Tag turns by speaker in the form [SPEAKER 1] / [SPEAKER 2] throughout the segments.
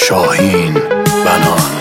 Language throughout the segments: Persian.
[SPEAKER 1] شاهین بنان.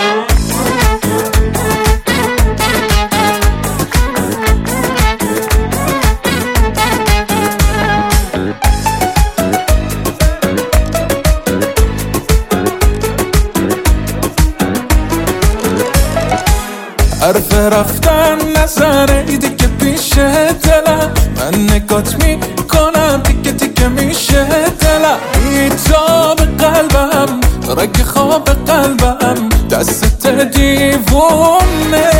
[SPEAKER 2] حرف رفتن نزنه دیگه پیش دلم، من نگات میکنم دیگه دیگه میشه دلم. بیتاب قلبم رگ خواب قلبم دست دیوونه،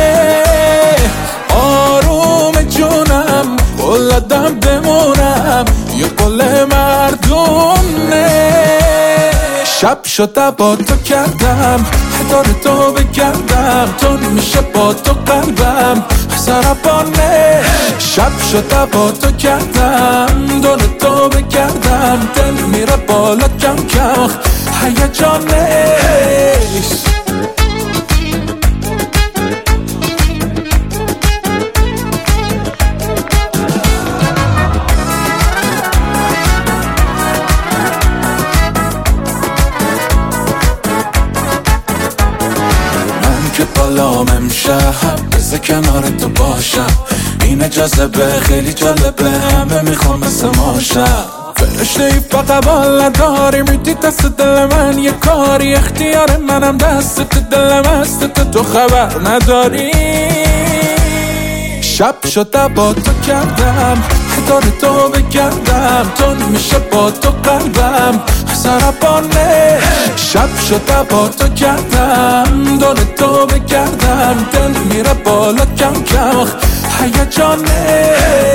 [SPEAKER 2] آروم جونم قلدم بمونم یه قل مردونه. شب شده با تو کردم هدار تو بگردم، تو میشه با تو قلبم سرپانه. شب شده با تو کردم دور تو بگردم، دل میره بالا کم کم هیجانه. که بالام امشب بذار کنار تو باشم، این جذبه خیلی جالبه، همه میخوام مثل ماشم. فرشته ای فقط بال نداری، میدی دست دل من یه کاری، اختیار منم دست دلم هست تو خبر نداری. شب شده با تو کردم هدار تو بگردم، تو میشه با تو قلبم سرپانه. شب شده با تو کردم دور تو بگردم، دل میره بالا کم کم هیجانه.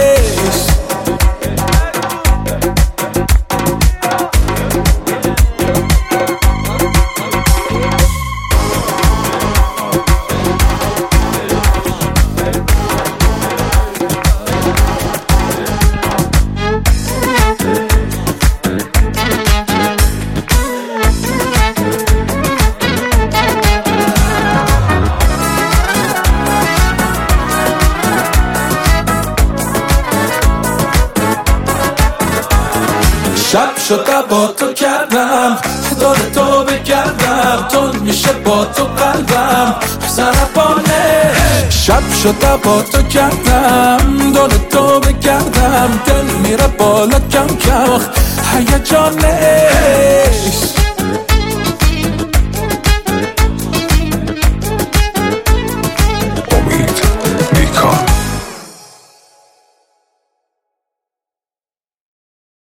[SPEAKER 2] شب شده با تو کردم دور تو بگردم، تو میشه با تو قلبم سرپانه. شب شده با تو کردم دور تو بگردم، دل میره بالا کم کم هیجانه.